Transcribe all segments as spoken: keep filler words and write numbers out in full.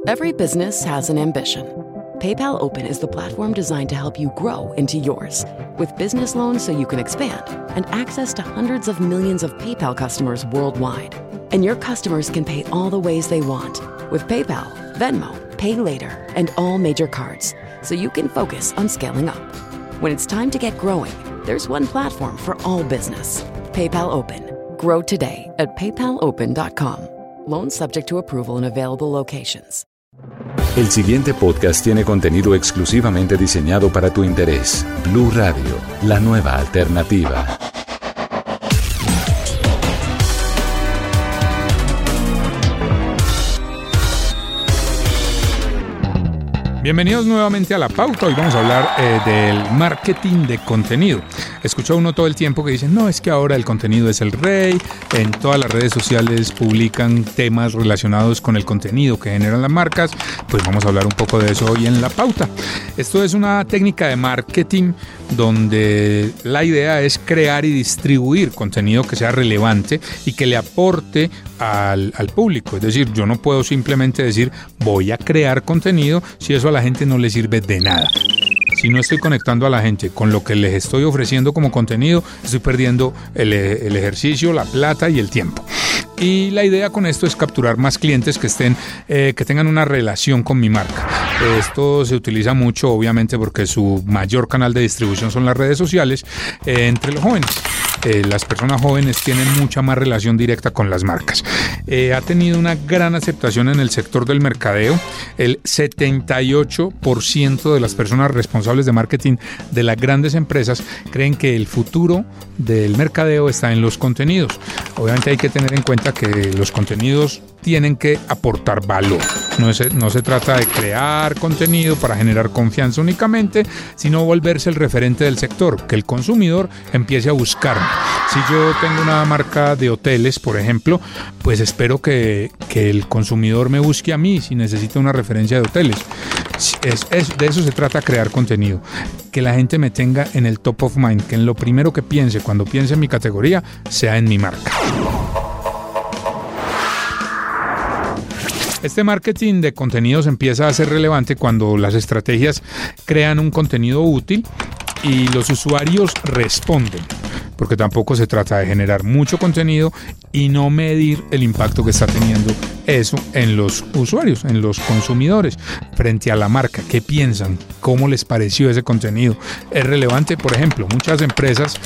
Every business has an ambition. PayPal Open is the platform designed to help you grow into yours. With business loans so you can expand and access to hundreds of millions of PayPal customers worldwide. And your customers can pay all the ways they want with PayPal, Venmo, Pay Later, and all major cards, so you can focus on scaling up. When it's time to get growing, there's one platform for all business. PayPal Open. Grow today at paypal open dot com. Loans subject to approval in available locations. El siguiente podcast tiene contenido exclusivamente diseñado para tu interés. Blu Radio, la nueva alternativa. Bienvenidos nuevamente a La Pauta. Hoy vamos a hablar eh, del marketing de contenido. Escucho uno todo el tiempo que dicen, no, es que ahora el contenido es el rey. En todas las redes sociales publican temas relacionados con el contenido que generan las marcas. Pues vamos a hablar un poco de eso hoy en La Pauta. Esto es una técnica de marketing donde la idea es crear y distribuir contenido que sea relevante y que le aporte al, al público. Es decir, yo no puedo simplemente decir voy a crear contenido si eso a la gente no le sirve de nada. Si no estoy conectando a la gente con lo que les estoy ofreciendo como contenido, estoy perdiendo el, el ejercicio, la plata y el tiempo. Y la idea con esto es capturar más clientes que estén, eh, que tengan una relación con mi marca. Esto se utiliza mucho, obviamente, porque su mayor canal de distribución son las redes sociales eh, entre los jóvenes. Eh, las personas jóvenes tienen mucha más relación directa con las marcas. Eh, ha tenido una gran aceptación en el sector del mercadeo. El setenta y ocho por ciento de las personas responsables de marketing de las grandes empresas creen que el futuro del mercadeo está en los contenidos. Obviamente hay que tener en cuenta que los contenidos tienen que aportar valor. No se, no se trata de crear contenido para generar confianza únicamente, sino volverse el referente del sector, que el consumidor empiece a buscarme. Si yo tengo una marca de hoteles, por ejemplo, pues espero que, que el consumidor me busque a mí si necesita una referencia de hoteles. Es, es, de eso se trata, crear contenido. Que la gente me tenga en el top of mind, que en lo primero que piense cuando piense en mi categoría sea en mi marca. Este marketing de contenidos empieza a ser relevante cuando las estrategias crean un contenido útil y los usuarios responden, porque tampoco se trata de generar mucho contenido y no medir el impacto que está teniendo eso en los usuarios, en los consumidores, frente a la marca. ¿Qué piensan? ¿Cómo les pareció ese contenido? Es relevante, por ejemplo, muchas empresas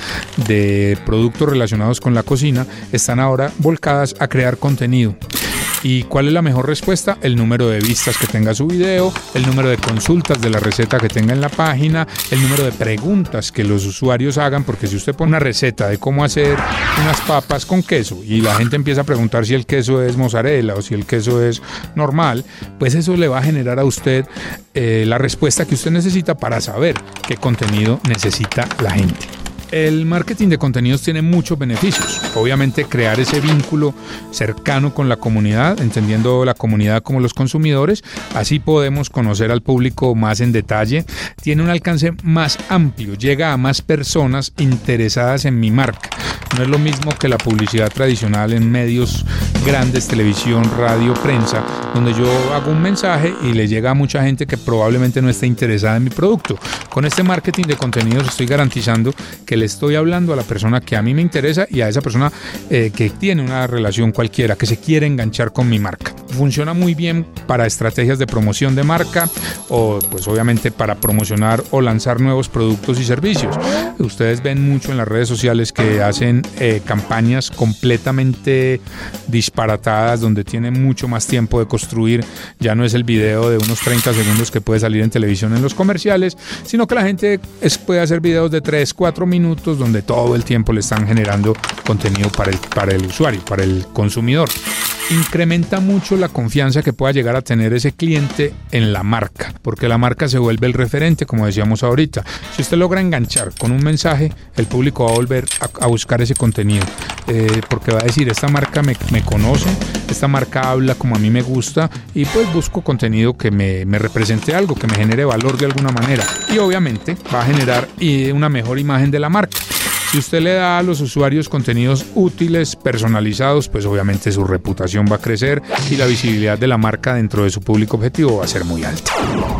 de productos relacionados con la cocina están ahora volcadas a crear contenido. ¿Y cuál es la mejor respuesta? El número de vistas que tenga su video, el número de consultas de la receta que tenga en la página, el número de preguntas que los usuarios hagan, porque si usted pone una receta de cómo hacer unas papas con queso y la gente empieza a preguntar si el queso es mozzarella o si el queso es normal, pues eso le va a generar a usted eh, la respuesta que usted necesita para saber qué contenido necesita la gente. El marketing de contenidos tiene muchos beneficios. Obviamente, crear ese vínculo cercano con la comunidad, entendiendo la comunidad como los consumidores. Así podemos conocer al público más en detalle. Tiene un alcance más amplio, llega a más personas interesadas en mi marca. No es lo mismo que la publicidad tradicional en medios grandes, televisión, radio, prensa, donde yo hago un mensaje y le llega a mucha gente que probablemente no esté interesada en mi producto. Con este marketing de contenidos estoy garantizando que le estoy hablando a la persona que a mí me interesa y a esa persona eh, que tiene una relación cualquiera, que se quiere enganchar con mi marca. Funciona muy bien para estrategias de promoción de marca o pues obviamente para promocionar o lanzar nuevos productos y servicios. Ustedes ven mucho en las redes sociales que hacen eh, campañas completamente disparatadas donde tienen mucho más tiempo de construir. Ya no es el video de unos treinta segundos que puede salir en televisión en los comerciales, sino que la gente es, puede hacer videos de tres, cuatro minutos donde todo el tiempo le están generando contenido para el, para el usuario, para el consumidor. Incrementa mucho la confianza que pueda llegar a tener ese cliente en la marca, porque la marca se vuelve el referente, como decíamos ahorita. Si usted logra enganchar con un mensaje, el público va a volver a, a buscar ese contenido, eh, porque va a decir, esta marca me, me conoce, esta marca habla como a mí me gusta y pues busco contenido que me, me represente algo, que me genere valor de alguna manera y obviamente va a generar una mejor imagen de la marca. Si usted le da a los usuarios contenidos útiles, personalizados, pues obviamente su reputación va a crecer y la visibilidad de la marca dentro de su público objetivo va a ser muy alta.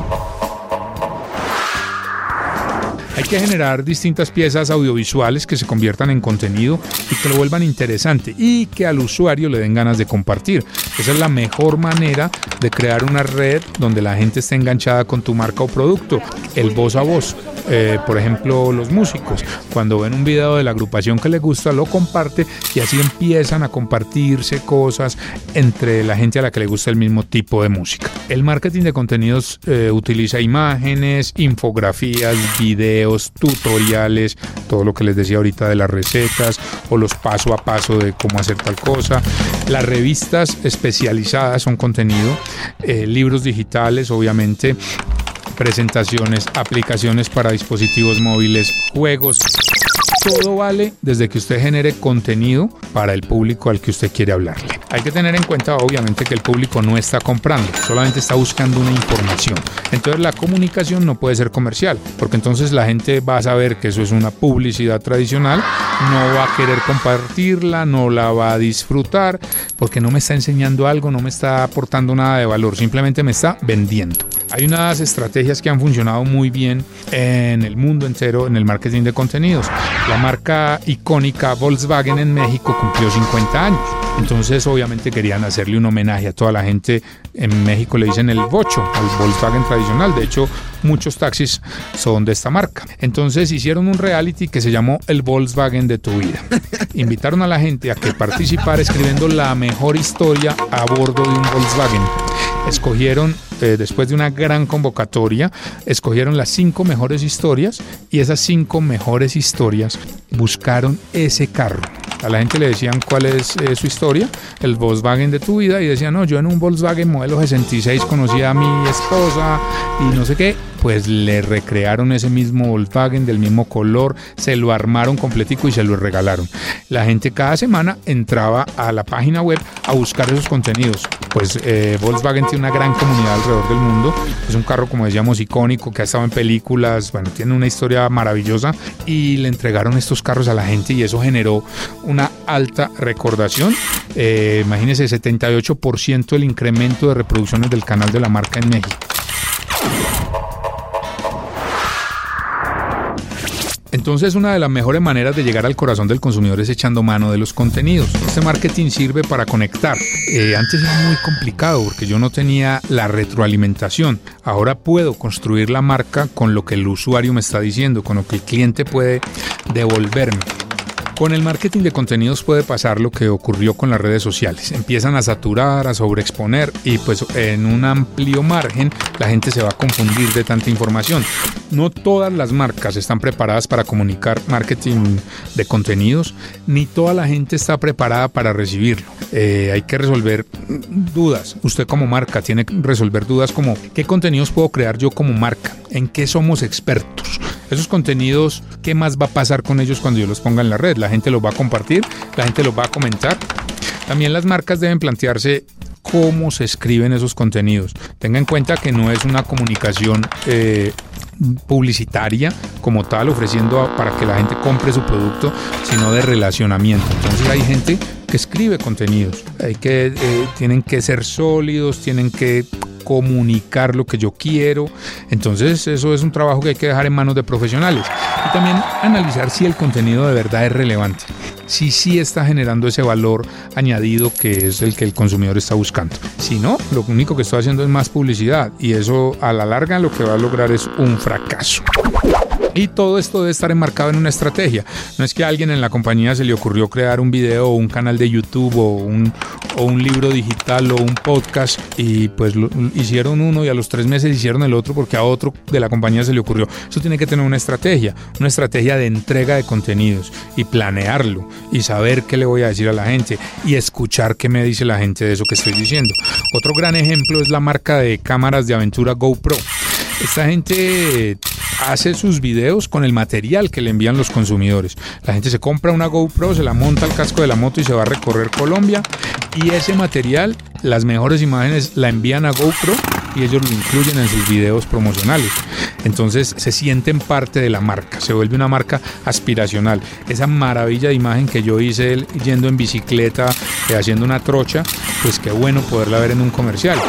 Hay que generar distintas piezas audiovisuales que se conviertan en contenido y que lo vuelvan interesante y que al usuario le den ganas de compartir. Esa es la mejor manera de crear una red donde la gente esté enganchada con tu marca o producto. El voz a voz. Eh, por ejemplo, los músicos, cuando ven un video de la agrupación que les gusta, lo comparte y así empiezan a compartirse cosas entre la gente a la que le gusta el mismo tipo de música. El marketing de contenidos eh, utiliza imágenes, infografías, videos, tutoriales, todo lo que les decía ahorita de las recetas o los paso a paso de cómo hacer tal cosa. Las revistas especializadas son contenido, eh, libros digitales, obviamente, presentaciones, aplicaciones para dispositivos móviles, juegos. Todo vale desde que usted genere contenido para el público al que usted quiere hablarle. Hay que tener en cuenta, obviamente, que el público no está comprando, solamente está buscando una información. Entonces la comunicación no puede ser comercial, porque entonces la gente va a saber que eso es una publicidad tradicional, no va a querer compartirla, no la va a disfrutar, porque no me está enseñando algo, no me está aportando nada de valor, simplemente me está vendiendo. Hay unas estrategias que han funcionado muy bien en el mundo entero en el marketing de contenidos. La marca icónica Volkswagen en México cumplió cincuenta años. Entonces obviamente querían hacerle un homenaje a toda la gente. En México le dicen el bocho, al Volkswagen tradicional. De hecho, muchos taxis son de esta marca. Entonces hicieron un reality que se llamó El Volkswagen de tu vida. Invitaron a la gente a que participara escribiendo la mejor historia a bordo de un Volkswagen. Escogieron, eh, después de una gran convocatoria, escogieron las cinco mejores historias y esas cinco mejores historias buscaron ese carro. A la gente le decían cuál es eh, su historia, el Volkswagen de tu vida, y decían, no, yo en un Volkswagen modelo sesenta y seis conocí a mi esposa y no sé qué. Pues le recrearon ese mismo Volkswagen del mismo color, se lo armaron completico y se lo regalaron. La gente cada semana entraba a la página web a buscar esos contenidos. Pues eh, Volkswagen tiene una gran comunidad alrededor del mundo. Es un carro, como decíamos, icónico, que ha estado en películas, bueno, tiene una historia maravillosa y le entregaron estos carros a la gente y eso generó una alta recordación. Eh, imagínense, setenta y ocho por ciento el incremento de reproducciones del canal de la marca en México. Entonces, una de las mejores maneras de llegar al corazón del consumidor es echando mano de los contenidos. Este marketing sirve para conectar. Eh, antes era muy complicado porque yo no tenía la retroalimentación. Ahora puedo construir la marca con lo que el usuario me está diciendo, con lo que el cliente puede devolverme. Con el marketing de contenidos puede pasar lo que ocurrió con las redes sociales. Empiezan a saturar, a sobreexponer y pues en un amplio margen la gente se va a confundir de tanta información. No todas las marcas están preparadas para comunicar marketing de contenidos, ni toda la gente está preparada para recibirlo. Eh, hay que resolver dudas. Usted como marca tiene que resolver dudas como ¿qué contenidos puedo crear yo como marca? ¿En qué somos expertos? Esos contenidos, ¿qué más va a pasar con ellos cuando yo los ponga en la red? La gente los va a compartir, la gente los va a comentar. También las marcas deben plantearse cómo se escriben esos contenidos. Tenga en cuenta que no es una comunicación eh, publicitaria como tal, ofreciendo a, para que la gente compre su producto, sino de relacionamiento. Entonces hay gente que escribe contenidos, hay que, eh, tienen que ser sólidos, tienen que comunicar lo que yo quiero. Entonces eso es un trabajo que hay que dejar en manos de profesionales y también analizar si el contenido de verdad es relevante, si sí está generando ese valor añadido que es el que el consumidor está buscando. Si no, lo único que estoy haciendo es más publicidad y eso a la larga lo que va a lograr es un fracaso. Y todo esto debe estar enmarcado en una estrategia. No es que a alguien en la compañía se le ocurrió crear un video o un canal de YouTube o un, o un libro digital o un podcast y pues lo, hicieron uno y a los tres meses hicieron el otro porque a otro de la compañía se le ocurrió. Eso tiene que tener una estrategia, una estrategia de entrega de contenidos y planearlo y saber qué le voy a decir a la gente y escuchar qué me dice la gente de eso que estoy diciendo. Otro gran ejemplo es la marca de cámaras de aventura GoPro. Esta gente hace sus videos con el material que le envían los consumidores. La gente se compra una GoPro, se la monta al casco de la moto y se va a recorrer Colombia y ese material, las mejores imágenes la envían a GoPro y ellos lo incluyen en sus videos promocionales. Entonces se sienten parte de la marca, se vuelve una marca aspiracional. Esa maravilla de imagen que yo hice él yendo en bicicleta, eh, haciendo una trocha, pues qué bueno poderla ver en un comercial.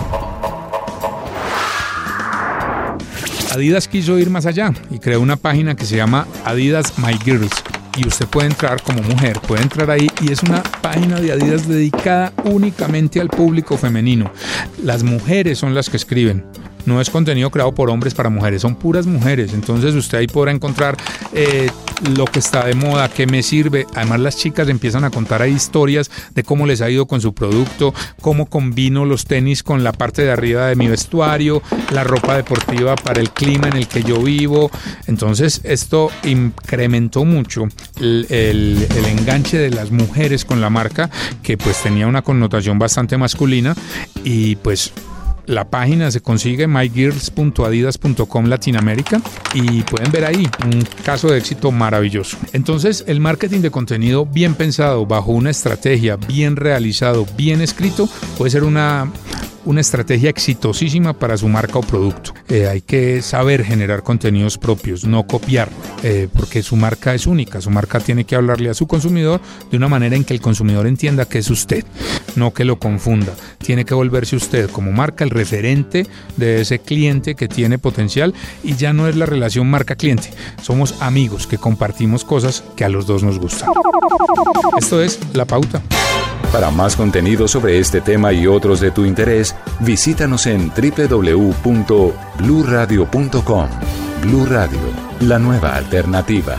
Adidas quiso ir más allá y creó una página que se llama Adidas My Girls. Y usted puede entrar como mujer, puede entrar ahí y es una página de Adidas dedicada únicamente al público femenino. Las mujeres son las que escriben. No es contenido creado por hombres para mujeres, son puras mujeres. Entonces usted ahí podrá encontrar eh, lo que está de moda, qué me sirve. Además las chicas empiezan a contar ahí historias de cómo les ha ido con su producto, cómo combino los tenis con la parte de arriba de mi vestuario, la ropa deportiva para el clima en el que yo vivo. Entonces esto incrementó mucho el, el, el enganche de las mujeres con la marca, que pues tenía una connotación bastante masculina, y pues la página se consigue my girls punto adidas punto com Latinoamérica y pueden ver ahí un caso de éxito maravilloso. Entonces el marketing de contenido bien pensado, bajo una estrategia, bien realizado, bien escrito, puede ser una, una estrategia exitosísima para su marca o producto. Eh, hay que saber generar contenidos propios, no copiar, eh, porque su marca es única. Su marca tiene que hablarle a su consumidor de una manera en que el consumidor entienda que es usted, no que lo confunda. Tiene que volverse usted como marca el referente de ese cliente que tiene potencial, y ya no es la relación marca-cliente. Somos amigos que compartimos cosas que a los dos nos gustan. Esto es La Pauta. Para más contenido sobre este tema y otros de tu interés, visítanos en doble u doble u doble u punto blue radio punto com. Blue Radio, la nueva alternativa.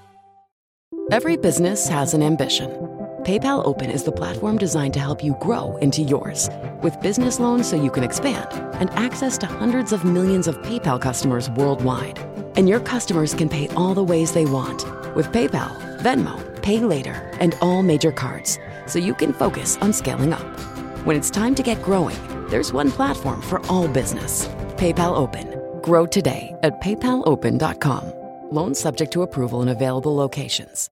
Every business has an ambition. PayPal Open is the platform designed to help you grow into yours. With business loans so you can expand and access to hundreds of millions of PayPal customers worldwide. And your customers can pay all the ways they want with PayPal, Venmo, Pay Later, and all major cards, so you can focus on scaling up. When it's time to get growing, there's one platform for all business. PayPal Open. Grow today at paypal open dot com. Loans subject to approval in available locations.